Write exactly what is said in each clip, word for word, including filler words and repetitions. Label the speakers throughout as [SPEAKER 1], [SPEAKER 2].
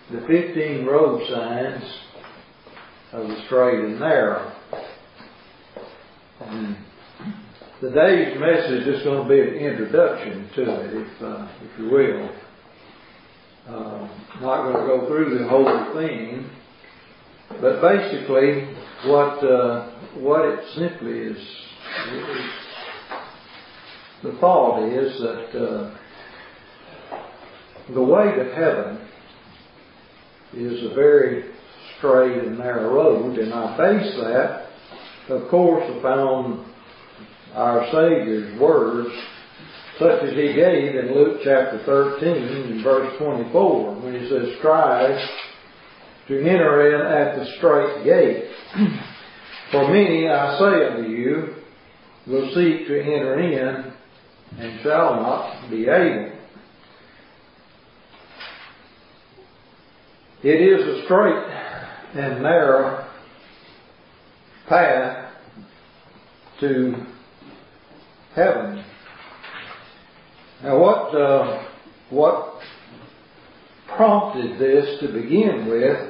[SPEAKER 1] the fifteen road signs of the straight and narrow. And today's message is going to be an introduction to it, if, uh, if you will. Uh, not going to go through the whole thing, but basically what uh, what it simply is, is, the thought is that uh, the way to heaven is a very straight and narrow road, and I base that, of course, upon our Savior's words, such as He gave in Luke chapter thirteen and verse twenty-four, when He says, "Strive to enter in at the strait gate. For many, I say unto you, will seek to enter in, and shall not be able." It is a straight and narrow path to heaven. Now, what uh, what prompted this to begin with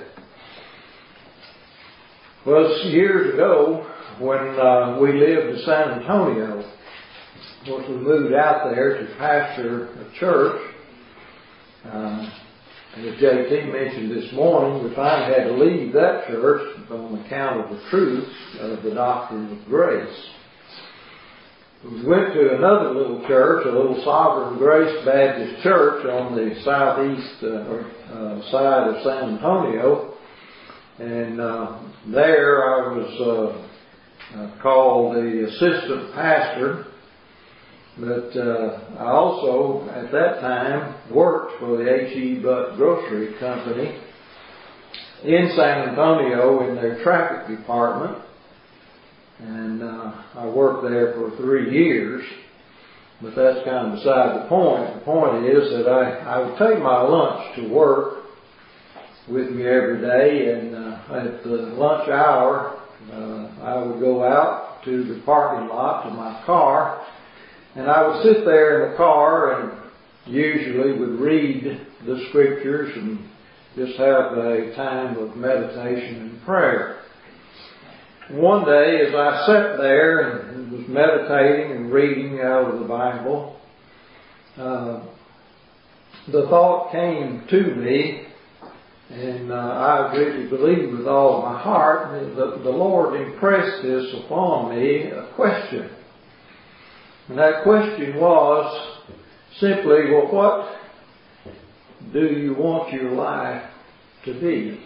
[SPEAKER 1] was years ago when uh, we lived in San Antonio. Of course, we moved out there to pastor a church. Uh, and as J T mentioned this morning, we finally had to leave that church on account of the truth of the doctrine of grace. We went to another little church, a little Sovereign Grace Baptist church on the southeast uh, uh, side of San Antonio. And uh, there I was uh, uh, called the assistant pastor. But uh, I also, at that time, worked for the H E. Butt Grocery Company in San Antonio in their traffic department. And uh, I worked there for three years. But that's kind of beside the point. The point is that I, I would take my lunch to work with me every day. And uh, at the lunch hour, uh, I would go out to the parking lot to my car. And I would sit there in the car and usually would read the scriptures and just have a time of meditation and prayer. One day, as I sat there and was meditating and reading out of the Bible, uh, the thought came to me, and uh, I really believe with all of my heart that the Lord impressed this upon me, a question. And that question was simply, well, what do you want your life to be?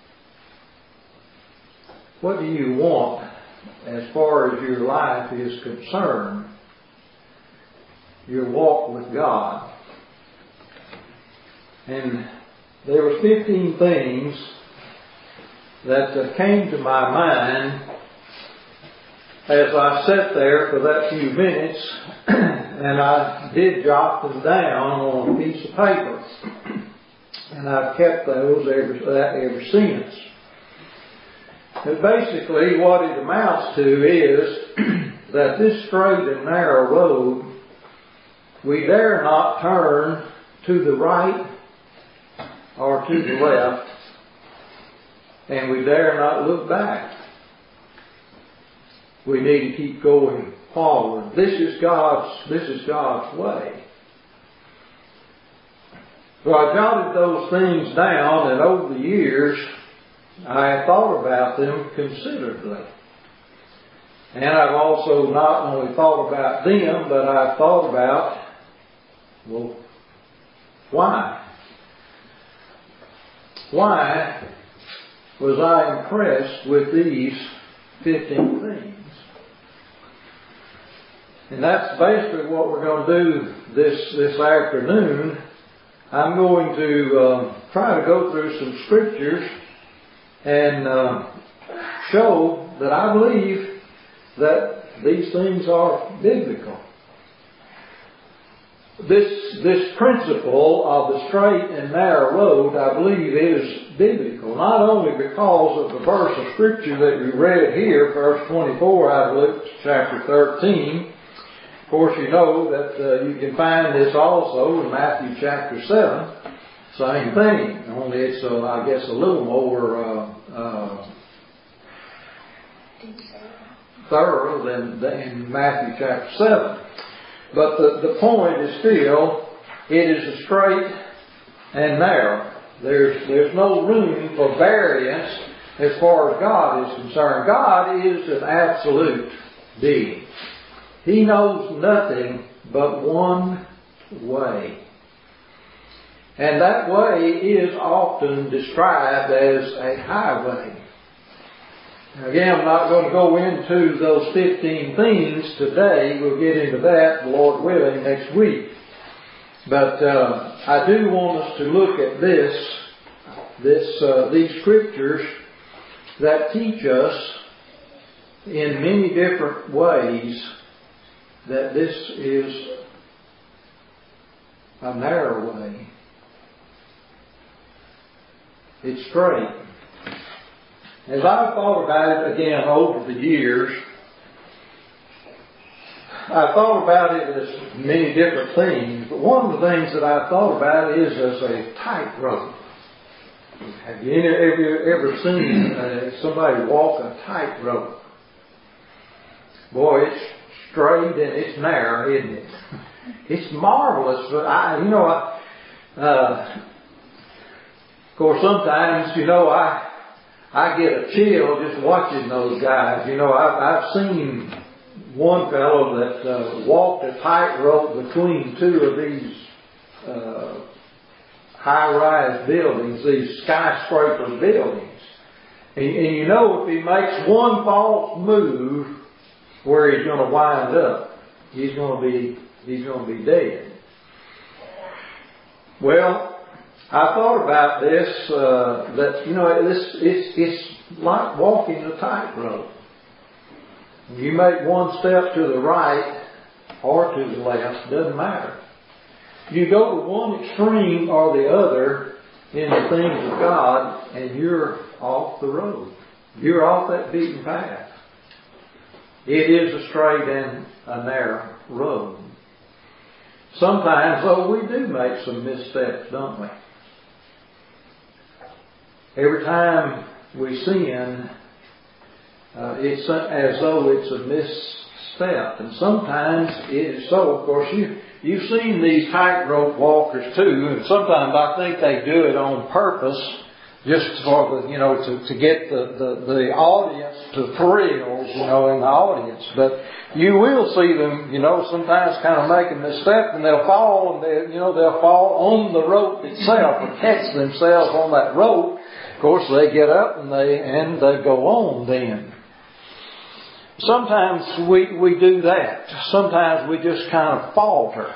[SPEAKER 1] What do you want as far as your life is concerned? Your walk with God. And there were fifteen things that came to my mind as I sat there for that few minutes, and I did jot them down on a piece of paper. And I've kept those ever, ever since. But basically what it amounts to is that this straight and narrow road, we dare not turn to the right or to the left, and we dare not look back. We need to keep going forward. This is God's, this is God's way. So I jotted those things down, and over the years, I have thought about them considerably. And I've also not only thought about them, but I've thought about, well, why? Why was I impressed with these fifteen things? And that's basically what we're going to do this, this afternoon. I'm going to uh, try to go through some scriptures and uh, show that I believe that these things are biblical. This, this principle of the straight and narrow road, I believe, is biblical. Not only because of the verse of Scripture that we read here, verse twenty-four out of Luke chapter thirteen. Of course, you know that uh, you can find this also in Matthew chapter seven. Same thing, only it's, uh, I guess, a little more uh, uh, thorough than, than in Matthew chapter seven. But the, the point is still, it is a straight and narrow. There's, there's no room for variance as far as God is concerned. God is an absolute being. He knows nothing but one way. And that way is often described as a highway. Again, I'm not going to go into those fifteen things today. We'll get into that, Lord willing, next week. But uh, I do want us to look at this, this, uh, these scriptures that teach us in many different ways that this is a narrow way. It's straight. As I've thought about it again over the years, I've thought about it as many different things, but one of the things that I've thought about is as a tightrope. Have you ever, ever seen uh, somebody walk a tightrope? Boy, it's straight and it's narrow, isn't it? It's marvelous, but I, you know, I, uh, of course, sometimes, you know, I I get a chill just watching those guys. You know, I've, I've seen one fellow that uh, walked a tightrope between two of these uh, high-rise buildings, these skyscraper buildings. And, and you know, if he makes one false move, where he's going to wind up, he's going to be he's going to be dead. Well, I thought about this, uh, that, you know, this, it's, it's like walking a tightrope. You make one step to the right or to the left, doesn't matter. You go to one extreme or the other in the things of God, and you're off the road. You're off that beaten path. It is a straight and a narrow road. Sometimes, though, we do make some missteps, don't we? Every time we sin, uh, it's as though it's a misstep. And sometimes it is so. Of course, you, you've seen these tightrope walkers too, and sometimes I think they do it on purpose, just for the, you know, to, to get the, the, the audience to thrills, you know, in the audience. But you will see them, you know, sometimes kind of making this step, and they'll fall, and they, you know, they'll fall on the rope itself or catch themselves on that rope. Of course, they get up and they and they go on then. Sometimes we, we do that. Sometimes we just kind of falter.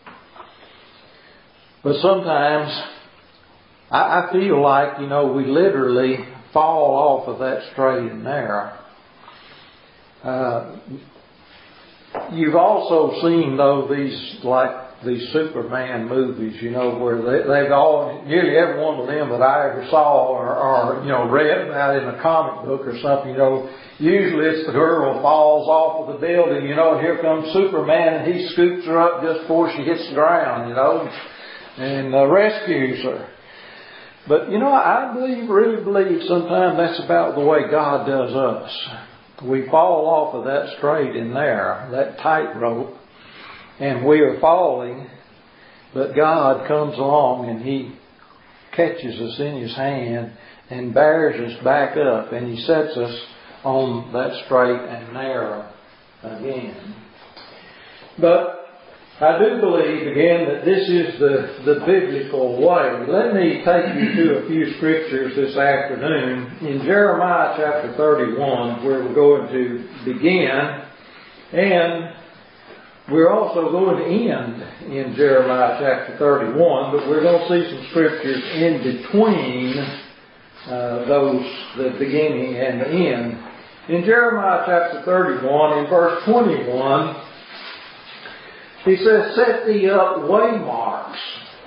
[SPEAKER 1] But sometimes I, I feel like, you know, we literally fall off of that straight and narrow. Uh, you've also seen, though, these, like, these Superman movies, you know, where they, they've all, nearly every one of them that I ever saw or, or, you know, read about in a comic book or something, you know, usually it's the girl falls off of the building, you know, and here comes Superman and he scoops her up just before she hits the ground, you know, and uh, rescues her. But, you know, I believe, really believe sometimes that's about the way God does us. We fall off of that straight and narrow, that tightrope, and we are falling, but God comes along and He catches us in His hand and bears us back up, and He sets us on that straight and narrow again. But I do believe, again, that this is the, the biblical way. Let me take you to a few scriptures this afternoon. In Jeremiah chapter thirty-one, where we're going to begin, and we're also going to end in Jeremiah chapter thirty-one, but we're going to see some scriptures in between uh, those, the beginning and the end. In Jeremiah chapter thirty-one, in verse twenty-one, he says, "Set thee up waymarks,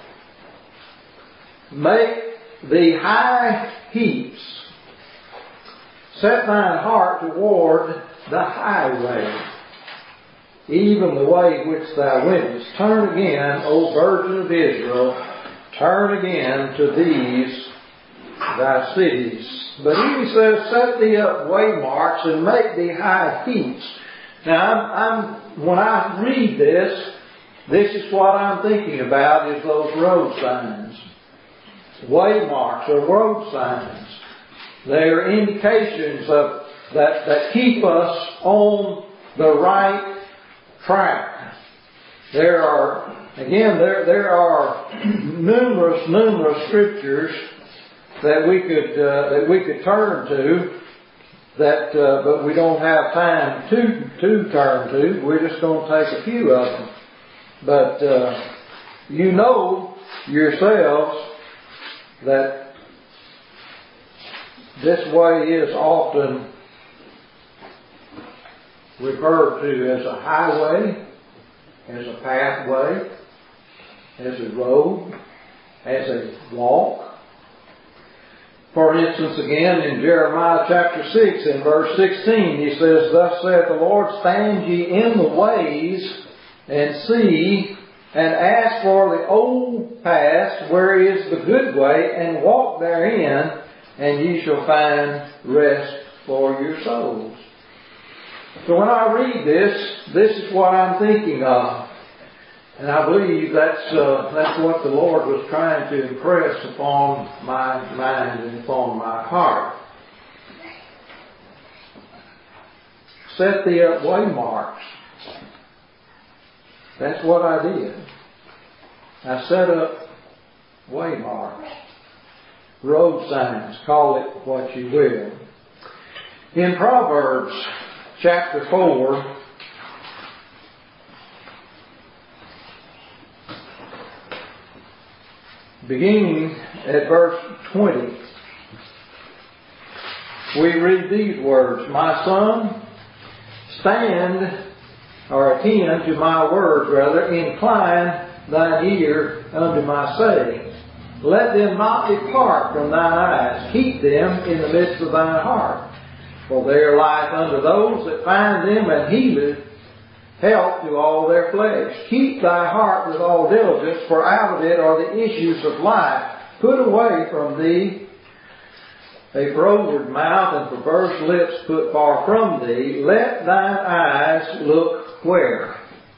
[SPEAKER 1] make thee high heaps, set thine heart toward the highway, even the way which thou wentest. Turn again, O virgin of Israel, turn again to these thy cities. But here he says, set thee up waymarks and make thee high heaps. Now, I'm, I'm, when I read this, this is what I'm thinking about is those road signs. Waymarks or road signs. They're indications of that, that keep us on the right track. There are, again, there, there are numerous, numerous scriptures that we could, uh, that we could turn to, that, uh, but we don't have time to, to turn to. We're just going to take a few of them. But, uh, you know yourselves that this way is often referred to as a highway, as a pathway, as a road, as a walk. For instance, again, in Jeremiah chapter six, in verse sixteen, he says, thus saith the Lord, stand ye in the ways, and see, and ask for the old paths, where is the good way, and walk therein, and ye shall find rest for your souls. So when I read this, this is what I'm thinking of. And I believe that's uh, that's what the Lord was trying to impress upon my mind and upon my heart. Set thee up waymarks. That's what I did. I set up waymarks, road signs, call it what you will. In Proverbs chapter four, beginning at verse twenty, we read these words, my son, stand, or attend to my words, rather, incline thine ear unto my sayings. Let them not depart from thine eyes. Keep them in the midst of thine heart. For they are life unto those that find them, and healeth health to all their flesh. Keep thy heart with all diligence, for out of it are the issues of life. Put away from thee a froward mouth and perverse lips put far from thee. Let thine eyes look where?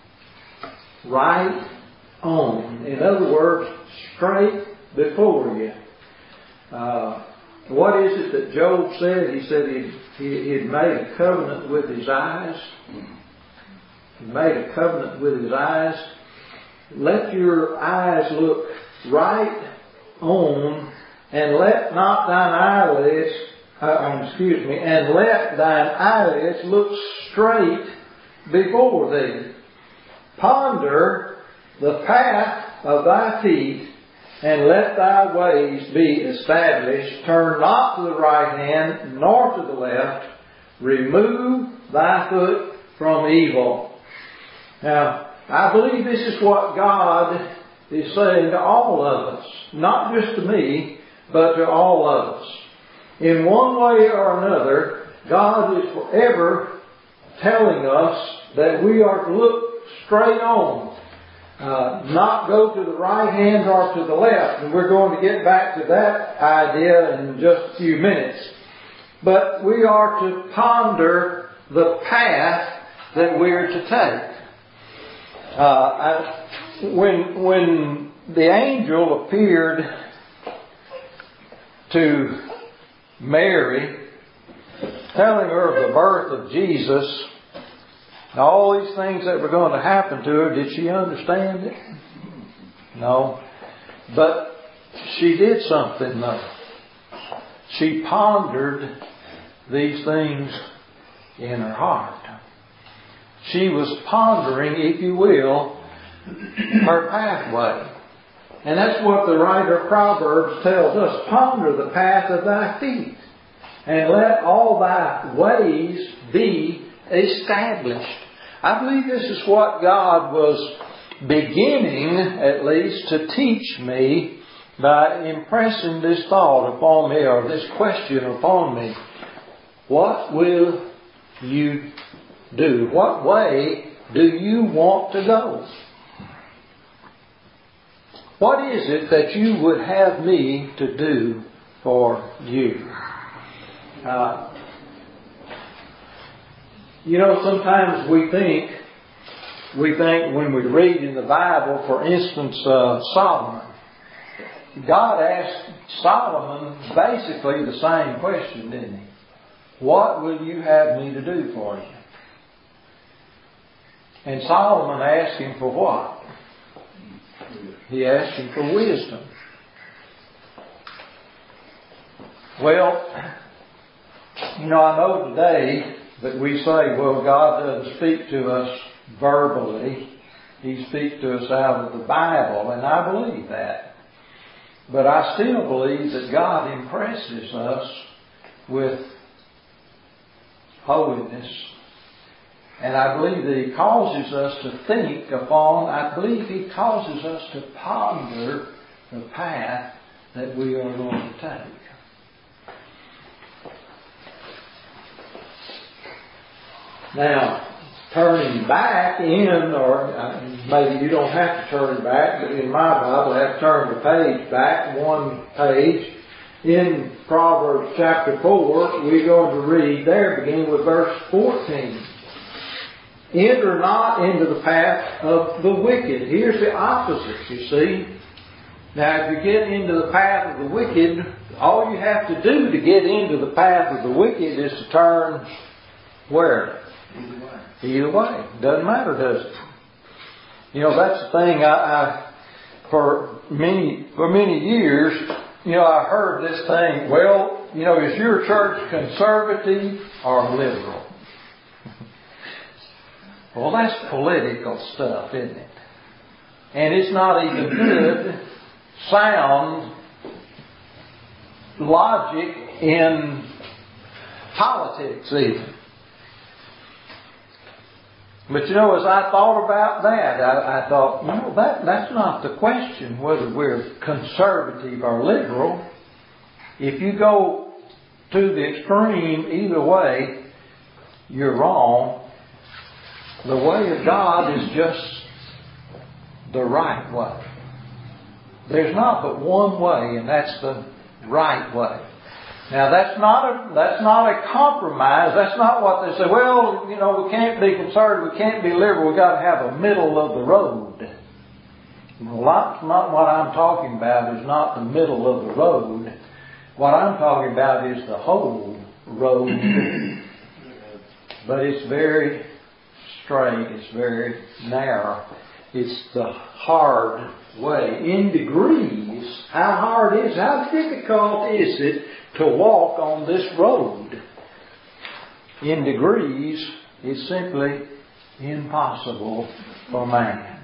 [SPEAKER 1] Right on. In other words, straight before you. Uh, what is it that Job said? He said he he had made a covenant with his eyes. He made a covenant with his eyes. Let your eyes look right on, and let not thine eyelids, uh, excuse me, and let thine eyelids look straight before thee. Ponder the path of thy feet, and let thy ways be established. Turn not to the right hand, nor to the left. Remove thy foot from evil. Now, I believe this is what God is saying to all of us. Not just to me, but to all of us. In one way or another, God is forever telling us that we are to look straight on. Uh, not go to the right hand or to the left. And we're going to get back to that idea in just a few minutes. But we are to ponder the path that we're to take. Uh, I, when, when the angel appeared to Mary, telling her of the birth of Jesus, and all these things that were going to happen to her, did she understand it? No. But she did something though. She pondered these things in her heart. She was pondering, if you will, her pathway. And that's what the writer of Proverbs tells us. Ponder the path of thy feet, and let all thy ways be established. I believe this is what God was beginning, at least, to teach me by impressing this thought upon me, or this question upon me. What will you do? What way do you want to go? what is it that you would have me to do for you? Uh, you know, sometimes we think, we think when we read in the Bible, for instance, uh, Solomon. God asked Solomon basically the same question, didn't he? What will you have me to do for you? And Solomon asked him for what? He asked him for wisdom. Well, you know, I know today that we say, well, God doesn't speak to us verbally. He speaks to us out of the Bible, and I believe that. But I still believe that God impresses us with holiness. And I believe that He causes us to think upon, I believe He causes us to ponder the path that we are going to take. Now, turning back in, or uh, maybe you don't have to turn back, but in my Bible I have to turn the page back, one page. In Proverbs chapter four, we're going to read there, beginning with verse fourteen. Enter not into the path of the wicked. Here's the opposite, you see. Now, if you get into the path of the wicked, all you have to do to get into the path of the wicked is to turn where? Either way. Either way. Doesn't matter, does it? You know, that's the thing. I, I for many for many years, you know, I heard this thing. Well, you know, is your church conservative or liberal? Well, that's political stuff, isn't it? And it's not even good, sound logic in politics even. But you know, as I thought about that, I, I thought, no, that, that's not the question, whether we're conservative or liberal. If you go to the extreme either way, you're wrong. The way of God is just the right way. There's not but one way, and that's the right way. Now that's not a that's not a compromise. That's not what they say. Well, you know, we can't be conservative, we can't be liberal. We've got to have a middle of the road. Well, that's not what I'm talking about. Is not the middle of the road. What I'm talking about is the whole road. But it's very straight. It's very narrow. It's the hard way. In degrees, how hard is, how difficult is it to walk on this road? In degrees, it's simply impossible for man.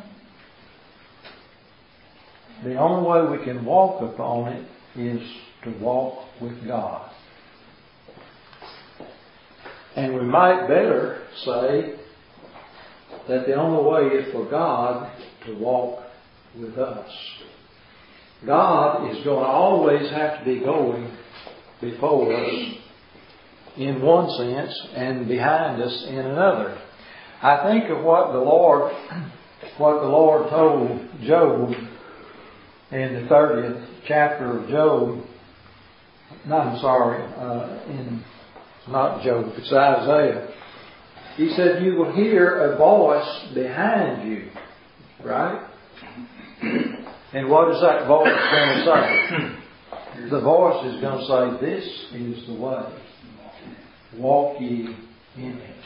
[SPEAKER 1] The only way we can walk upon it is to walk with God. And we might better say that the only way is for God to walk with us. God is going to always have to be going before us in one sense and behind us in another. I think of what the Lord, what the Lord told Job in the thirtieth chapter of Job. No, I'm sorry, uh, in not Job, it's Isaiah. He said, you will hear a voice behind you. Right? And what is that voice going to say? The voice is going to say, this is the way. Walk ye in it.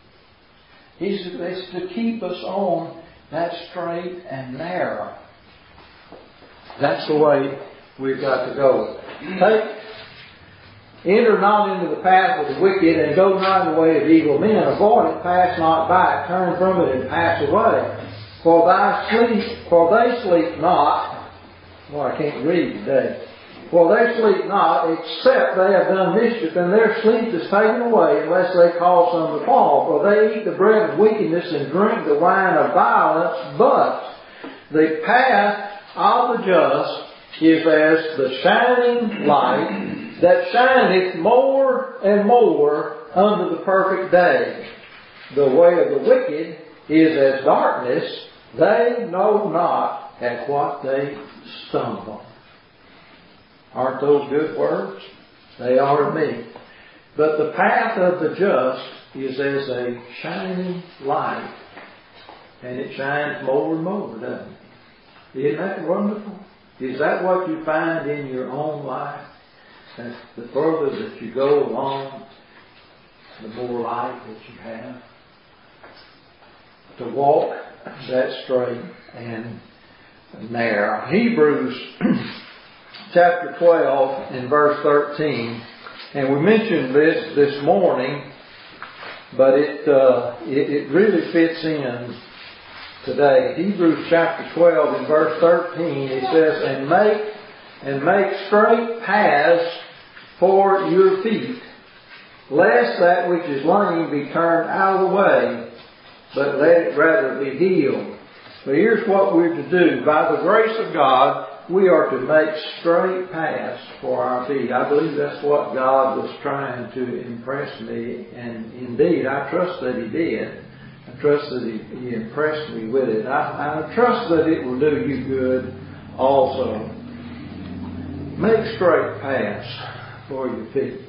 [SPEAKER 1] It's to keep us on that straight and narrow. That's the way we've got to go. Take Enter not into the path of the wicked, and go not in the way of evil men. Avoid it, pass not by it, turn from it, and pass away. For thy sleep, for they sleep not. Well, I can't read today. For they sleep not, except they have done mischief, and their sleep is taken away, unless they cause some to fall. For they eat the bread of wickedness and drink the wine of violence. But the path of the just is as the shining light that shineth more and more unto the perfect day. The way of the wicked is as darkness. They know not at what they stumble. Aren't those good words? They are to me. But the path of the just is as a shining light. And it shines more and more, doesn't it? Isn't that wonderful? Is that what you find in your own life? That the further that you go along, the more light that you have. To walk that straight and narrow. Hebrews chapter twelve and verse thirteen. And we mentioned this this morning, but it, uh, it, it really fits in today. Hebrews chapter twelve and verse thirteen, it says, And make, and make straight paths for your feet, lest that which is lame be turned out of the way, but let it rather be healed. But here's what we're to do. By the grace of God, we are to make straight paths for our feet. I believe that's what God was trying to impress me. And indeed, I trust that He did. I trust that He, he impressed me with it. I, I trust that it will do you good also. Make straight paths for your feet.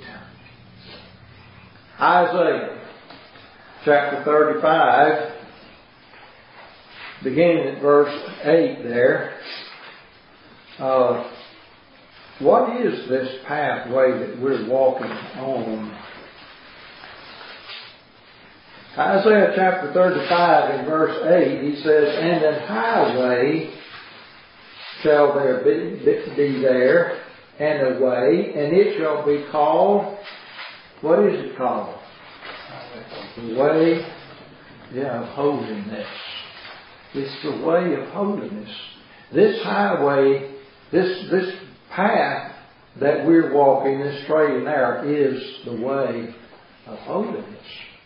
[SPEAKER 1] Isaiah chapter thirty-five, beginning at verse eight there. Uh, what is this pathway that we're walking on? Isaiah chapter thirty-five and verse eight, he says, And an highway shall there be, be there, and a way, and it shall be called, what is it called? The way, yeah, of holiness. It's the way of holiness. This highway, this this path that we're walking, this straight and narrow, is the way of holiness.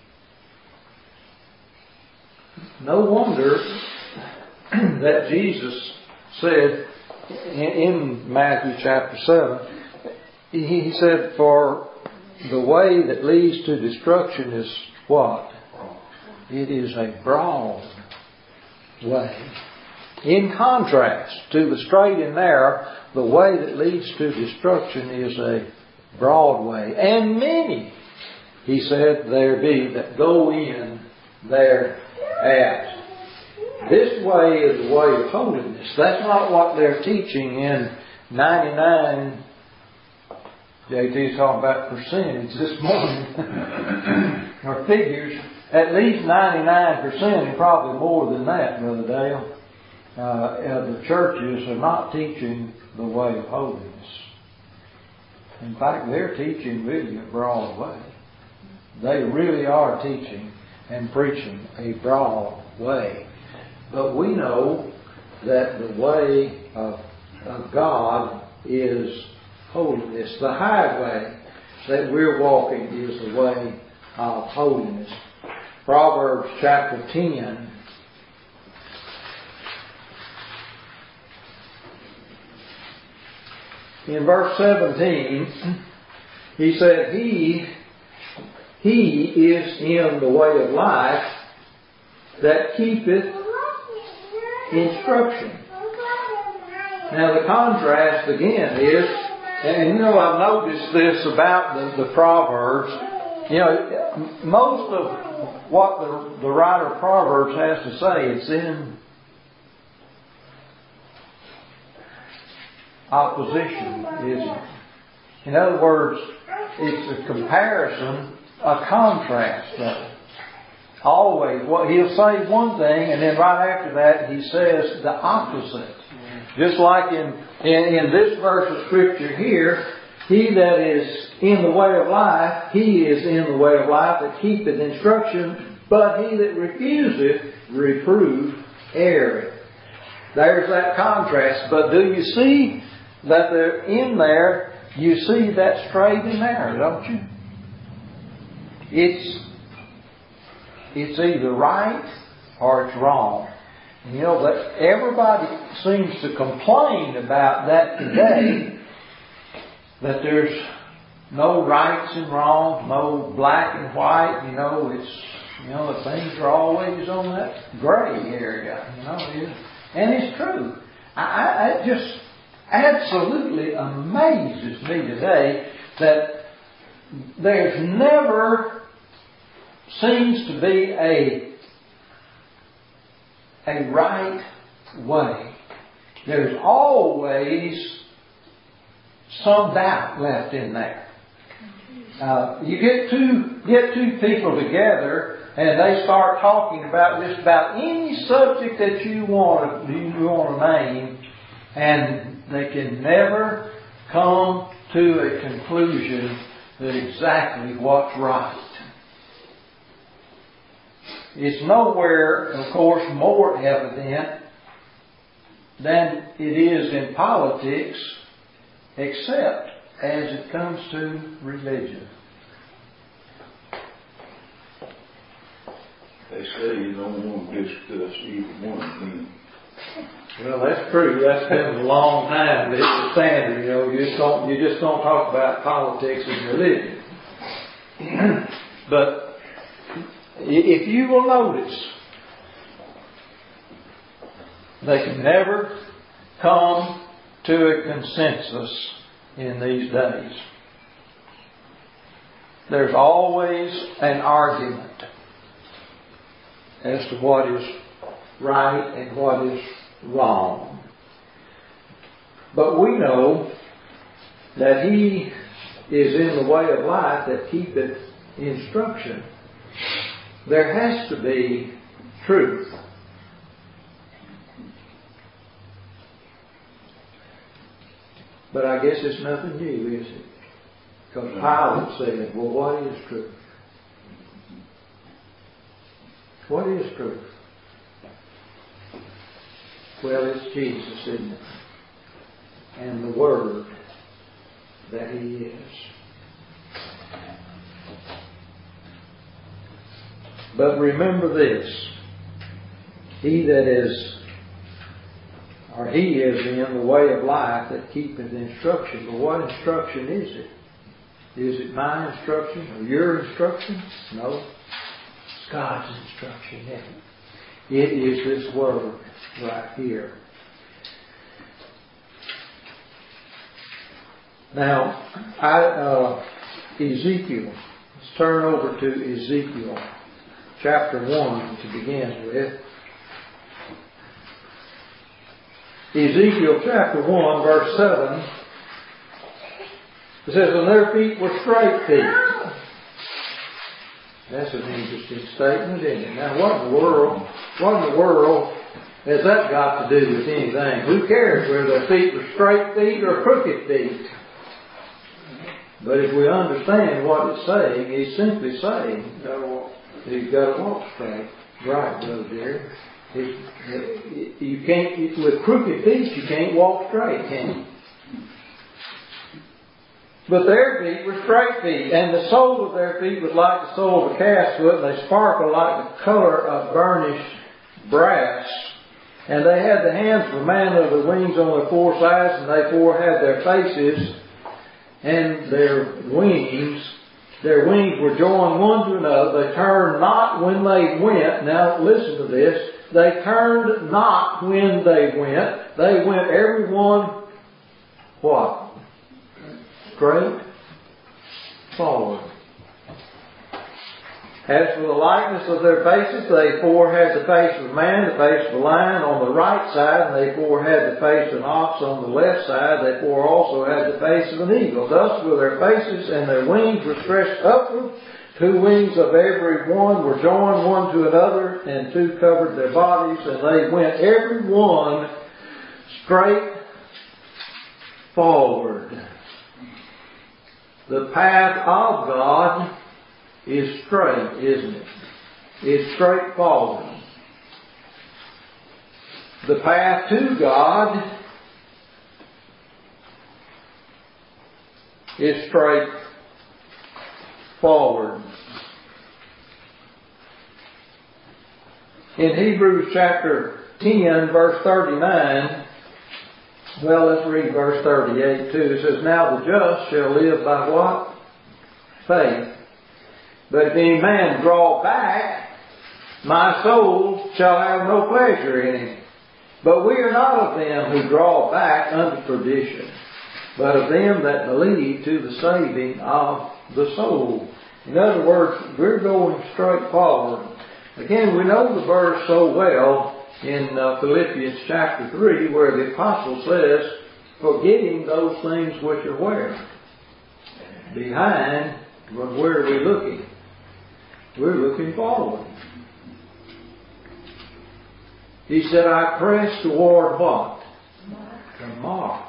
[SPEAKER 1] No wonder that Jesus said in Matthew chapter seven, He said, For the way that leads to destruction is what? It is a broad way. In contrast to the straight and narrow, the way that leads to destruction is a broad way. And many, he said, there be that go in thereat. This way is the way of holiness. That's not what they're teaching in ninety-nine. J T's talking about percentage this morning. Or figures. At least ninety-nine percent, and probably more than that, Brother Dale, uh, of the churches are not teaching the way of holiness. In fact, they're teaching really a broad way. They really are teaching and preaching a broad way. But we know that the way of, of God is holiness. The highway that we're walking is the way of holiness. Proverbs chapter ten. In verse seventeen, he said, He, he is in the way of life that keepeth instruction. Now the contrast again is, and you know I've noticed this about the, the Proverbs, you know, most of what the, the writer of Proverbs has to say, it's in opposition, isn't it? In other words, it's a comparison, a contrast, though. Always. Well, he'll say one thing, and then right after that, he says the opposite. Just like in, in, in this verse of Scripture here, he that is in the way of life, he is in the way of life that keepeth instruction, but he that refuseth reprove error. There's that contrast. But do you see that they're in there? You see that straight and narrow, don't you? It's it's either right or it's wrong. And you know that everybody seems to complain about that today. That there's no rights and wrongs, no black and white. You know, it's you know the things are always on that gray area. You know, and it's true. I, I, it just absolutely amazes me today that there's never seems to be a, a right way. There's always some doubt left in there. Uh, you get two get two people together and they start talking about just about any subject that you want to you want to name, and they can never come to a conclusion that exactly what's right. It's nowhere, of course, more evident than it is in politics, except as it comes to religion.
[SPEAKER 2] They say you don't want to discuss either one.
[SPEAKER 1] Well, that's true. That's been a long time. It's the standard. You know, you just don't you just don't talk about politics and religion. But if you will notice, they can never come to a consensus in these days. There's always an argument as to what is right and what is wrong. But we know that He is in the way of life that keepeth instruction. There has to be truth. But I guess it's nothing new, is it? Because Pilate said, well, what is truth? What is truth? Well, it's Jesus, isn't it? And the Word that He is. But remember this. He that is, or he is in the way of life that keepeth instruction. But what instruction is it? Is it my instruction or your instruction? No. It's God's instruction, isn't it? It is this Word right here. Now, I, uh, Ezekiel. Let's turn over to Ezekiel chapter one to begin with. Ezekiel chapter one, verse seven. It says, and their feet were straight feet. That's an interesting statement, isn't it? Now, what in the world, what in the world has that got to do with anything? Who cares whether their feet were straight feet or crooked feet? But if we understand what it's saying, He's simply saying, you've got to walk straight. Right, Brother Jerry. It, you can't, with crooked feet, you can't walk straight, can you? But their feet were straight feet, and the sole of their feet was like the sole of a calf's foot, and they sparkled like the color of burnished brass. And they had the hands of a man of the wings on their four sides, and they four had their faces and their wings. Their wings were joined one to another. They turned not when they went. Now listen to this. They turned not when they went. They went every one, what? Straight forward. As for the likeness of their faces, they four had the face of a man, the face of a lion on the right side, and they four had the face of an ox on the left side. They four also had the face of an eagle. Thus were their faces, and their wings were stretched upward. Two wings of every one were joined one to another, and two covered their bodies, and they went every one straight forward. The path of God is straight, isn't it? It's straightforward. The path to God is straightforward. In Hebrews chapter ten, verse thirty-nine, well, let's read verse thirty-eight too. It says, now the just shall live by what? Faith. But if any man draw back, my soul shall have no pleasure in him. But we are not of them who draw back unto perdition, but of them that believe to the saving of the soul. In other words, we're going straight forward. Again, we know the verse so well in uh, Philippians chapter three, where the apostle says, forgetting those things which are where? Behind, but where are we looking? We're looking forward. He said, I press toward what? The mark.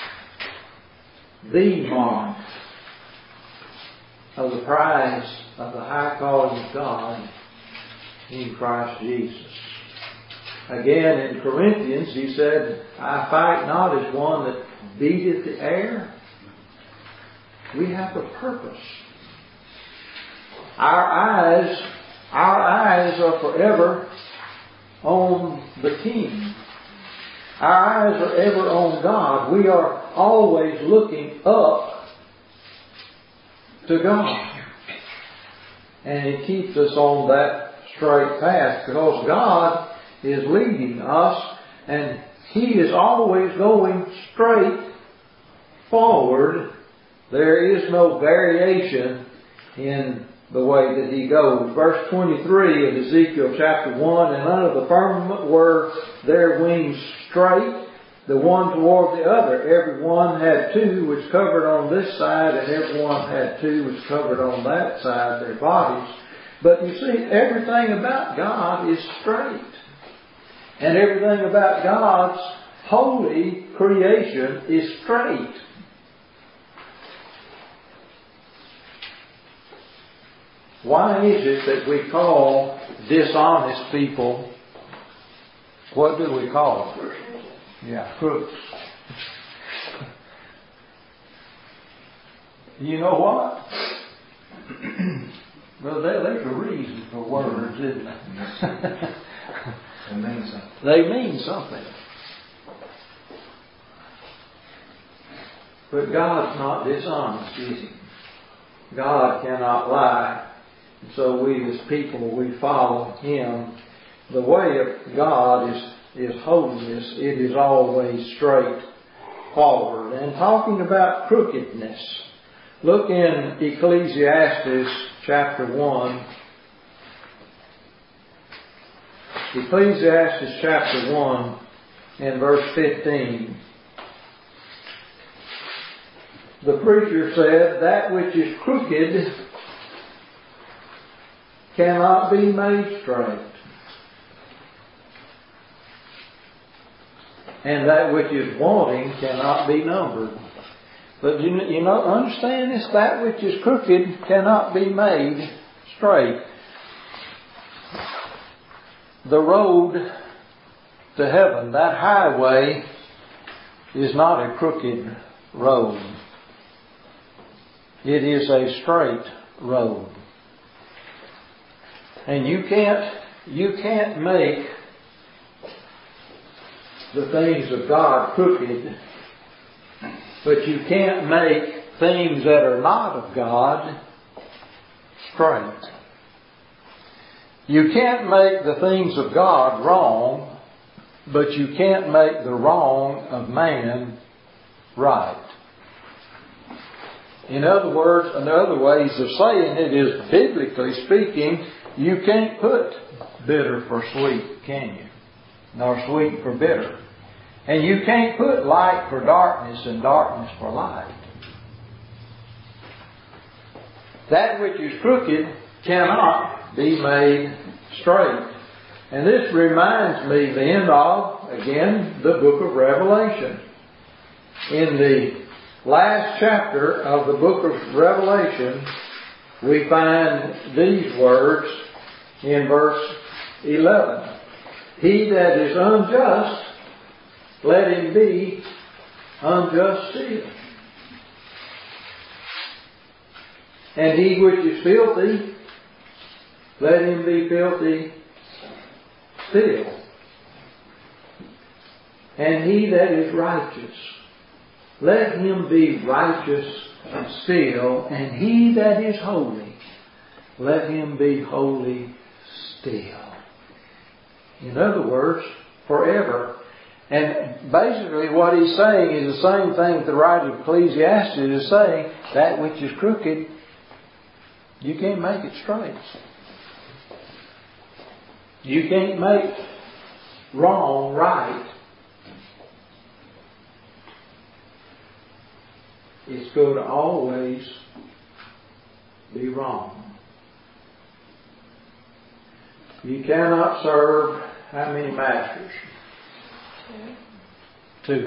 [SPEAKER 1] The mark of the prize of the high calling of God in Christ Jesus. Again, in Corinthians, he said, I fight not as one that beateth the air. We have a purpose. Our eyes, our eyes are forever on the King. Our eyes are ever on God. We are always looking up to God. And it keeps us on that straight path because God is leading us and He is always going straight forward. There is no variation in the way that He goes. Verse twenty-three of Ezekiel chapter one, and under the firmament were their wings straight, the one toward the other. Every one had two which covered on this side, and every one had two which covered on that side, their bodies. But you see, everything about God is straight. And everything about God's holy creation is straight. Why is it that we call dishonest people, what do we call them? Yeah, crooks. You know what? Well, there, there's a reason for words, isn't there?
[SPEAKER 2] They mean something.
[SPEAKER 1] They mean something. But God's not dishonest, is He? God cannot lie. And so we as people, we follow Him. The way of God is, is holiness. It is always straight forward. And talking about crookedness, look in Ecclesiastes chapter one. Ecclesiastes chapter one and verse fifteen. The preacher said, that which is crooked cannot be made straight. And that which is wanting cannot be numbered. But you, you know, understand this, that which is crooked cannot be made straight. The road to heaven, that highway, is not a crooked road. It is a straight road. And you can't, you can't make the things of God crooked, but you can't make things that are not of God straight. You can't make the things of God wrong, but you can't make the wrong of man right. In other words, in other ways of saying it is, biblically speaking, you can't put bitter for sweet, can you? Nor sweet for bitter. And you can't put light for darkness and darkness for light. That which is crooked cannot be made straight. And this reminds me then of, again, the book of Revelation. In the last chapter of the book of Revelation, we find these words in verse eleven. He that is unjust, let him be unjust still. And he which is filthy, let him be filthy still. And he that is righteous, let him be righteous still. And he that is holy, let him be holy still. In other words, forever. And basically what he's saying is the same thing that the writer of Ecclesiastes is saying. That which is crooked, you can't make it straight. You can't make wrong right. It's going to always be wrong. You cannot serve how many masters? Two.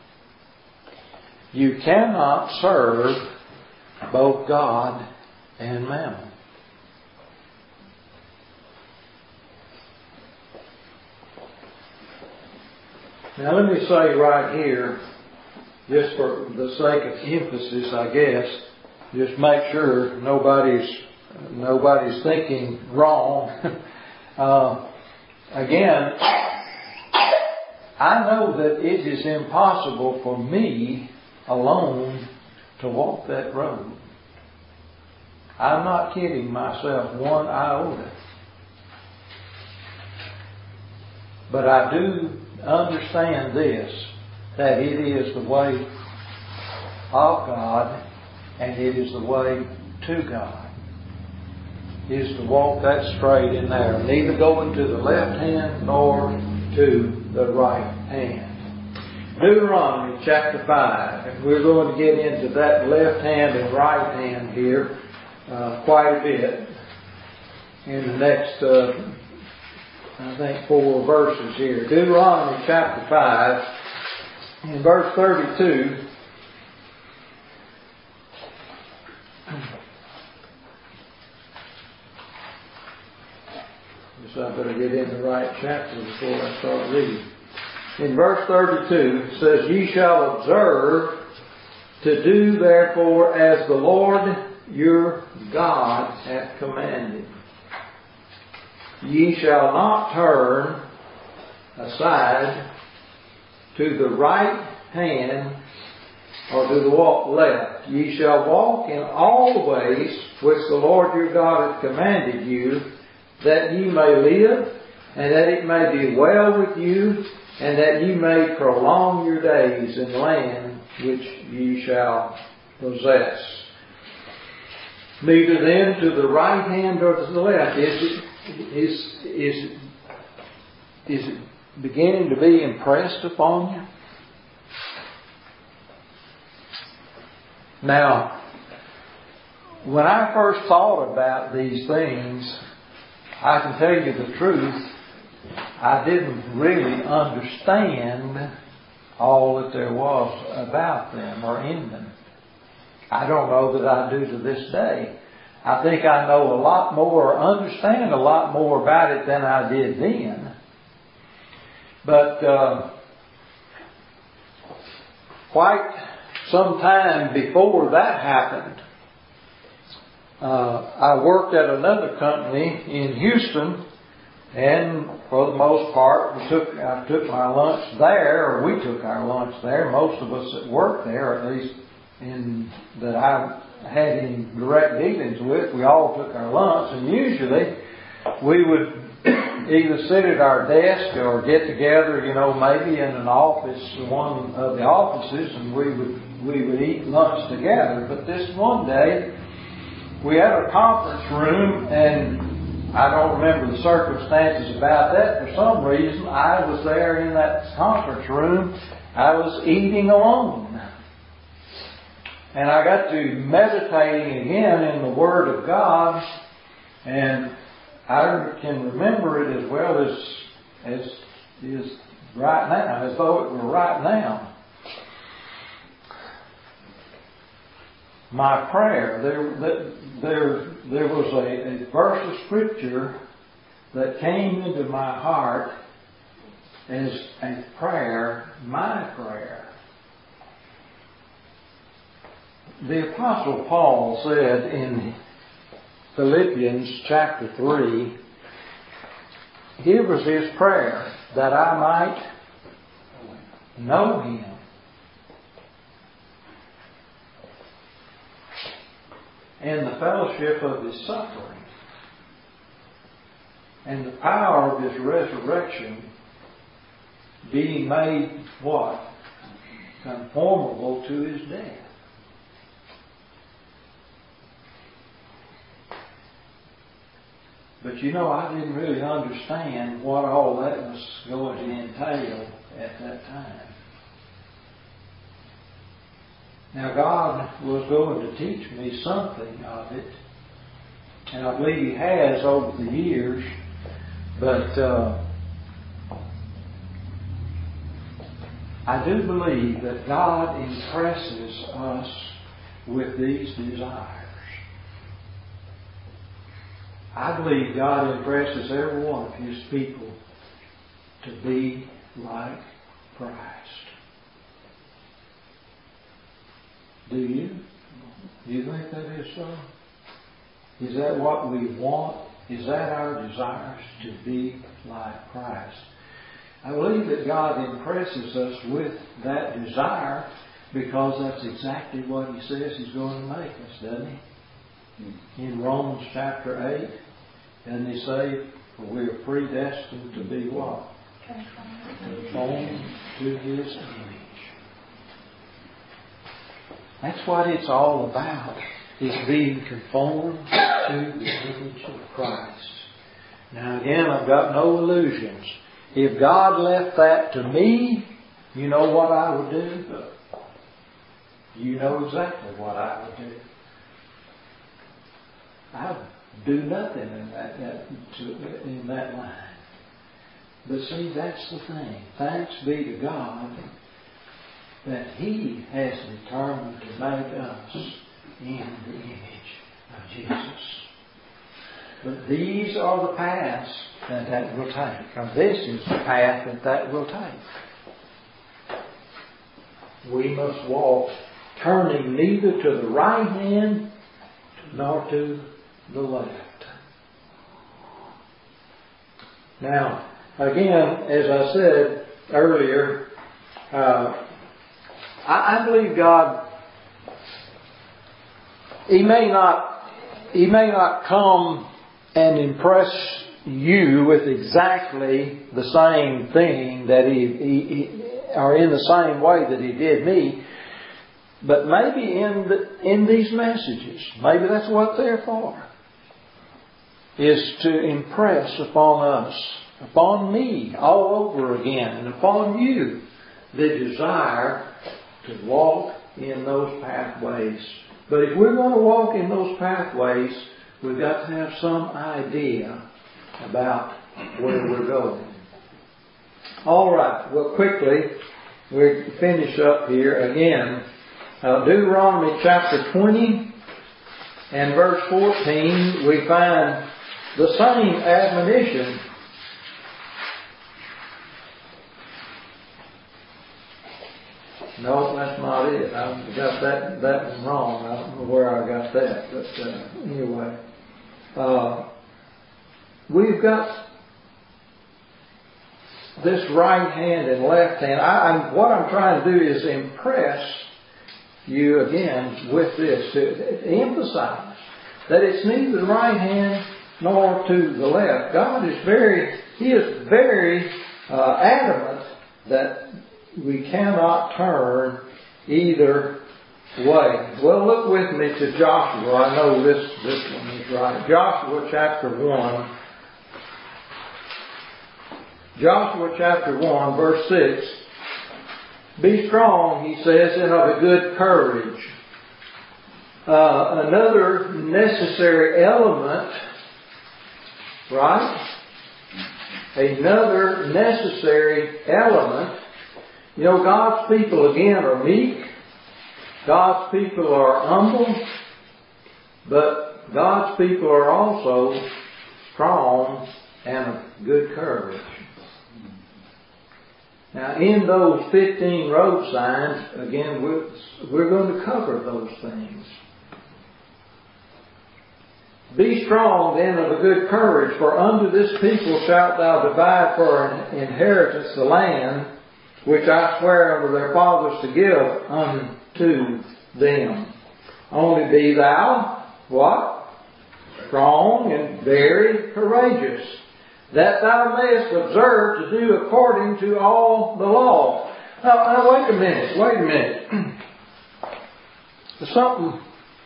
[SPEAKER 1] You cannot serve both God and mammon. Now let me say right here, just for the sake of emphasis, I guess, just make sure nobody's nobody's thinking wrong. uh, again, I know that it is impossible for me alone to walk that road. I'm not kidding myself one iota. But I do understand this, that it is the way of God and it is the way to God. Is to walk that straight in there, neither going to the left hand nor to the right hand. Deuteronomy chapter five, and we're going to get into that left hand and right hand here uh, quite a bit in the next uh, I think four verses here. Deuteronomy chapter five, in verse thirty-two. Guess I better get in the right chapter before I start reading. In verse thirty-two, it says, Ye shall observe to do therefore as the Lord your God hath commanded. Ye shall not turn aside to the right hand or to the walk left. Ye shall walk in all the ways which the Lord your God hath commanded you, that ye may live, and that it may be well with you, and that ye may prolong your days in the land which ye shall possess. Neither then to the right hand or to the left. Is it Is, is, is it beginning to be impressed upon you? Now, when I first thought about these things, I can tell you the truth, I didn't really understand all that there was about them or in them. I don't know that I do to this day. I think I know a lot more, understand a lot more about it than I did then. But uh, quite some time before that happened, uh, I worked at another company in Houston, and for the most part, we took I took my lunch there, or we took our lunch there. Most of us that worked there, at least in that I had any direct dealings with, we all took our lunch, and usually we would either sit at our desk or get together, you know, maybe in an office, one of the offices, and we would we would eat lunch together. But this one day, we had a conference room, and I don't remember the circumstances about that. For some reason, I was there in that conference room. I was eating alone. And I got to meditating again in the Word of God, and I can remember it as well as as is right now, as though it were right now. My prayer, there there there was a, a verse of Scripture that came into my heart as a prayer, my prayer. The Apostle Paul said in Philippians chapter three, here was his prayer, that I might know Him and the fellowship of His suffering and the power of His resurrection, being made what? Conformable to His death. But you know, I didn't really understand what all that was going to entail at that time. Now God was going to teach me something of it, and I believe He has over the years, but uh, I do believe that God impresses us with these desires. I believe God impresses every one of His people to be like Christ. Do you? Do you think that is so? Is that what we want? Is that our desires, to be like Christ? I believe that God impresses us with that desire because that's exactly what He says He's going to make us, doesn't He? In Romans chapter eight, doesn't He say, for we are predestined to be what? Conformed to His image. That's what it's all about, is being conformed to the image of Christ. Now again, I've got no illusions. If God left that to me, you know what I would do? You know exactly what I would do. I'd do nothing in that, that to, in that line. But see, that's the thing. Thanks be to God that He has determined to make us in the image of Jesus. But these are the paths that that will take. Or this is the path that that will take. We must walk turning neither to the right hand nor to the left. Now, again, as I said earlier, uh, I, I believe God, He may not, He may not come and impress you with exactly the same thing that he, he, he or in the same way that He did me. But maybe in the, in these messages, maybe that's what they're for, is to impress upon us, upon me all over again, and upon you, the desire to walk in those pathways. But if we're going to walk in those pathways, we've got to have some idea about where we're going. All right, well, quickly, we finish up here again. Uh, Deuteronomy chapter twenty and verse fourteen, we find the same admonition. No, that's not it. I got that that one wrong. I don't know where I got that, but uh, anyway, uh, we've got this right hand and left hand. I, I'm, what I'm trying to do is impress you again with this, to, to emphasize that it's neither the right hand nor to the left. God is very, He is very uh, adamant that we cannot turn either way. Well, look with me to Joshua. I know this, this one is right. Joshua chapter one. Joshua chapter one, verse six. Be strong, he says, and of a good courage. Uh, another necessary element, right? Another necessary element. You know, God's people again are meek. God's people are humble. But God's people are also strong and of good courage. Now, in those fifteen road signs, again, we're, we're going to cover those things. Be strong then of a good courage, for unto this people shalt thou divide for an inheritance the land which I swear unto their fathers to give unto them. Only be thou, what? Strong and very courageous. that thou mayest observe to do according to all the law. Now, now wait a minute, wait a minute. There's something,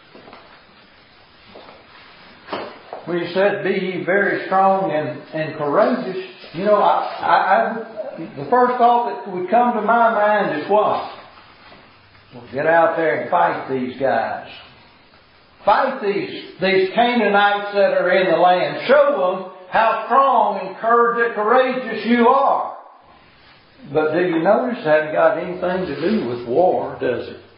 [SPEAKER 1] when you said, be ye very strong and, and courageous, you know, I, I, I, the first thought that would come to my mind is what? Well, get out there and fight these guys. Fight these, these Canaanites that are in the land. Show them how strong and courageous you are. But do you notice it hasn't got anything to do with war, does it?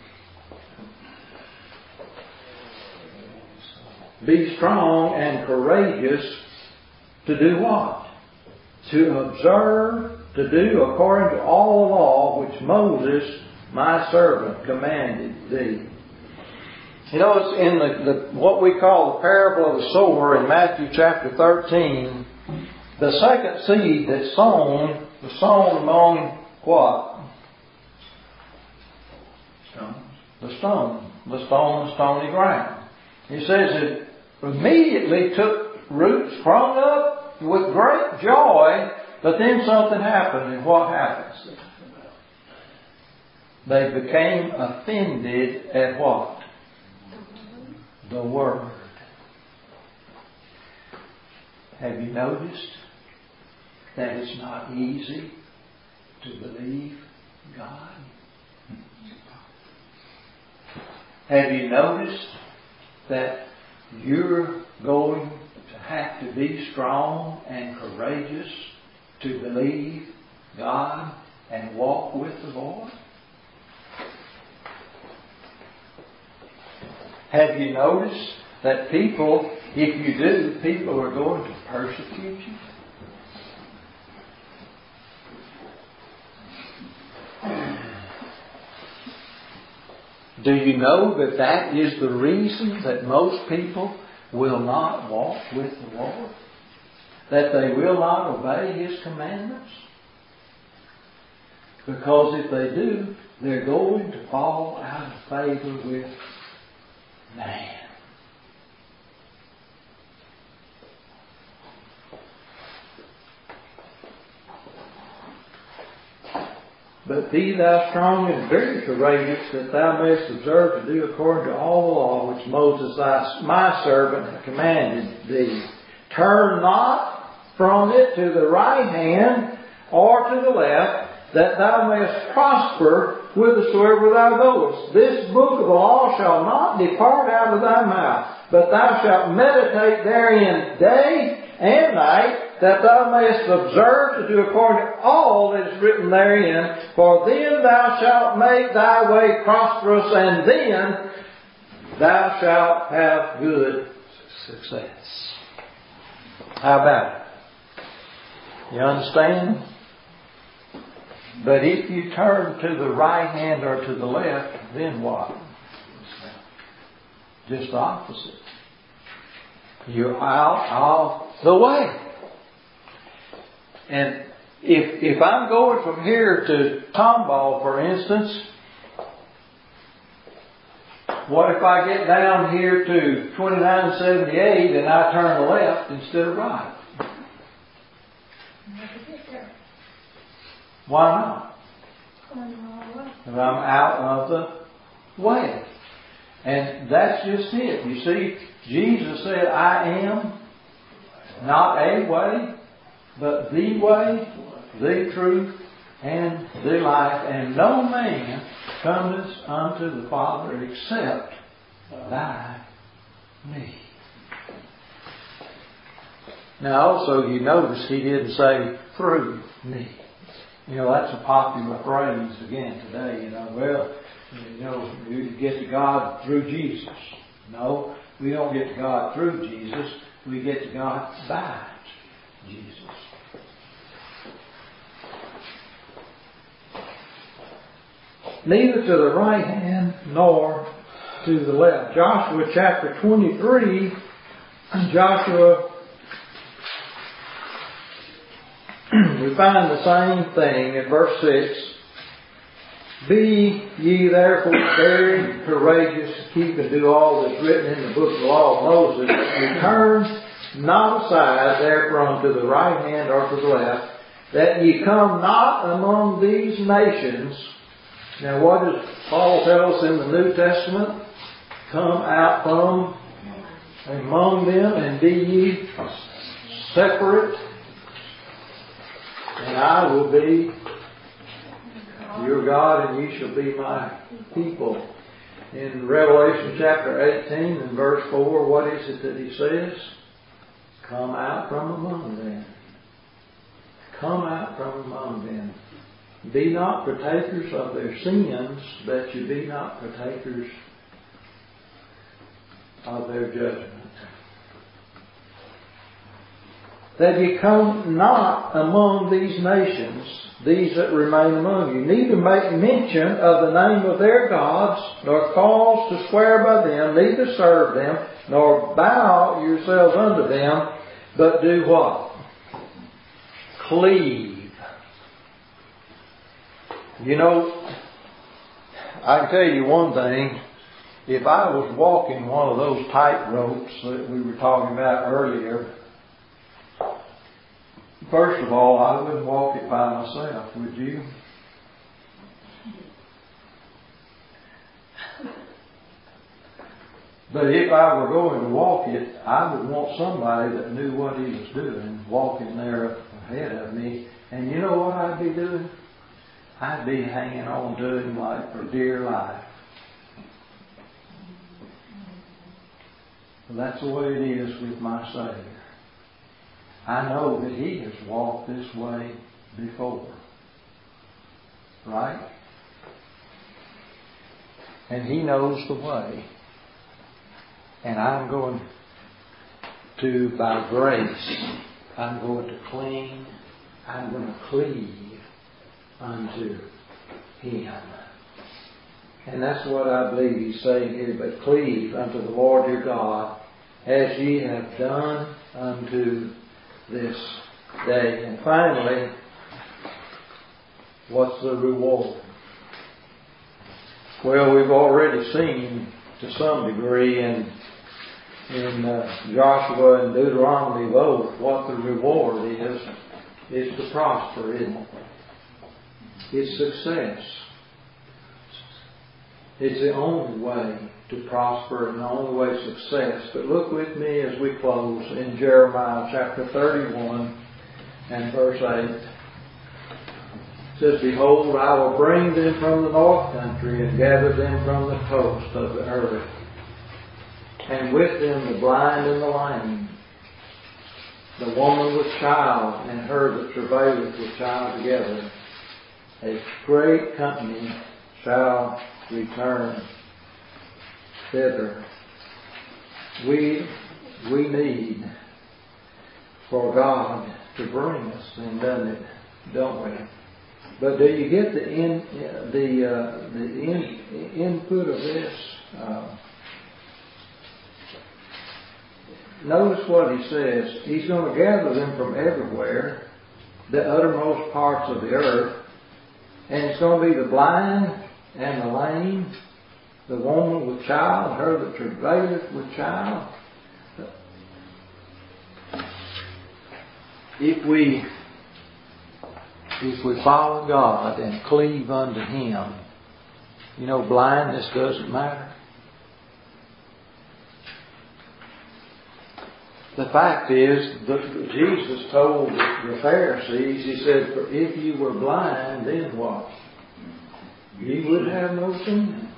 [SPEAKER 1] Be strong and courageous to do what? To observe, to do according to all the law which Moses, my servant, commanded thee. You know, it's in the, the what we call the parable of the sower in Matthew chapter thirteen. The second seed that's sown was sown among what? Stones. The stone. The stone, the stony ground. He says it immediately took root, sprung up with great joy, but then something happened, and what happens? They became offended at what? The Word. Have you noticed that it's not easy to believe God? Have you noticed that you're going to have to be strong and courageous to believe God and walk with the Lord? Have you noticed that people, if you do, people are going to persecute you? Do you know that that is the reason that most people will not walk with the Lord? That they will not obey His commandments? Because if they do, they're going to fall out of favor with man. But be thou strong and very courageous, that thou mayest observe to do according to all the law which Moses thy, my servant hath commanded thee. Turn not from it to the right hand or to the left, that thou mayest prosper whithersoever thou goest. This book of the law shall not depart out of thy mouth, but thou shalt meditate therein day and night, that thou mayest observe to do according to all that is written therein. For then thou shalt make thy way prosperous, and then thou shalt have good success. How about it? You understand? But if you turn to the right hand or to the left, then what? Just the opposite. You're out of the way. And if if I'm going from here to Tomball, for instance, what if I get down here to twenty-nine seventy-eight and I turn left instead of right? Why not? If I'm out of the way. And that's just it. You see, Jesus said, I am not a way, but the way, the truth, and the life. And no man cometh unto the Father except by me. Now also you notice He didn't say through me. You know, that's a popular phrase again today. You know, well, you know, you get to God through Jesus. No, we don't get to God through Jesus. We get to God by Jesus. Neither to the right hand nor to the left. Joshua chapter twenty-three, Joshua, we find the same thing in verse six. Be ye therefore very courageous to keep and do all that's written in the book of the law of Moses. Return not aside therefrom to the right hand or to the left, that ye come not among these nations. Now what does Paul tell us in the New Testament? Come out from among them and be ye separate, and I will be your God, and ye shall be my people. In Revelation chapter eighteen and verse four, what is it that he says? Come out from among them. Come out from among them. Be not partakers of their sins, that you be not partakers of their judgment. That ye come not among these nations, these that remain among you, neither make mention of the name of their gods, nor cause to swear by them, neither serve them, nor bow yourselves unto them, but do what? Cleave. You know, I can tell you one thing. If I was walking one of those tight ropes that we were talking about earlier, first of all, I wouldn't walk it by myself, would you? But if I were going to walk it, I would want somebody that knew what he was doing, walking there ahead of me. And you know what I'd be doing? I'd be hanging on to him like for dear life. Well, that's the way it is with my Savior. I know that He has walked this way before. Right? And He knows the way. And I'm going to, by grace, I'm going to cling, I'm going to cleave unto Him. And that's what I believe He's saying here. But cleave unto the Lord your God, as ye have done unto this day. And finally, what's the reward? Well, we've already seen to some degree in in uh, Joshua and Deuteronomy both what the reward is. Is to prosper, isn't it? It's success. It's the only way to prosper and the only way to success. But look with me as we close in Jeremiah chapter thirty-one and verse eight. It says, Behold, I will bring them from the north country and gather them from the coast of the earth, and with them the blind and the lame, the woman with child and her that travaileth with child together. A great company shall return thither. We we need for God to bring us, and doesn't it, don't we? But do you get the in, the uh, the in, input of this? Uh, notice what he says. He's going to gather them from everywhere, the uttermost parts of the earth, and it's going to be the blind and the lame, the woman with child, her that travaileth with child. If we if we follow God and cleave unto Him, you know, blindness doesn't matter. The fact is, that Jesus told the Pharisees, He said, for if you were blind, then what? Ye would have no sin.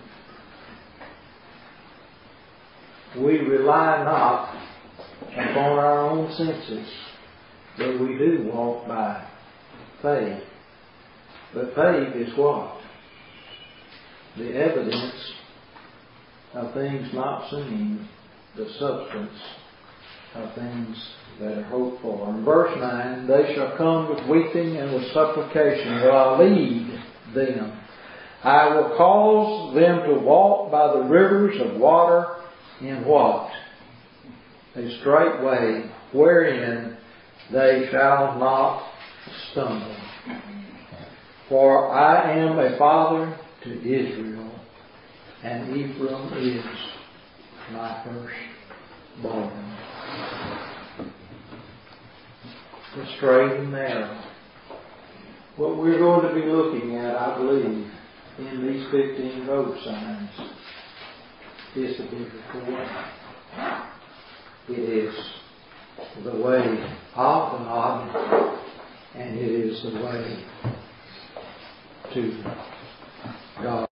[SPEAKER 1] We rely not upon our own senses, but we do walk by faith. But faith is what? The evidence of things not seen, the substance of things that are hoped for. In verse nine, they shall come with weeping and with supplication will I lead them. I will cause them to walk by the rivers of water in what? A straight way, wherein they shall not stumble. For I am a father to Israel, and Ephraim is my firstborn. the straight and narrow. What we're going to be looking at, I believe, in these fifteen road signs is the biblical way. It is the way of God, and it is the way to God.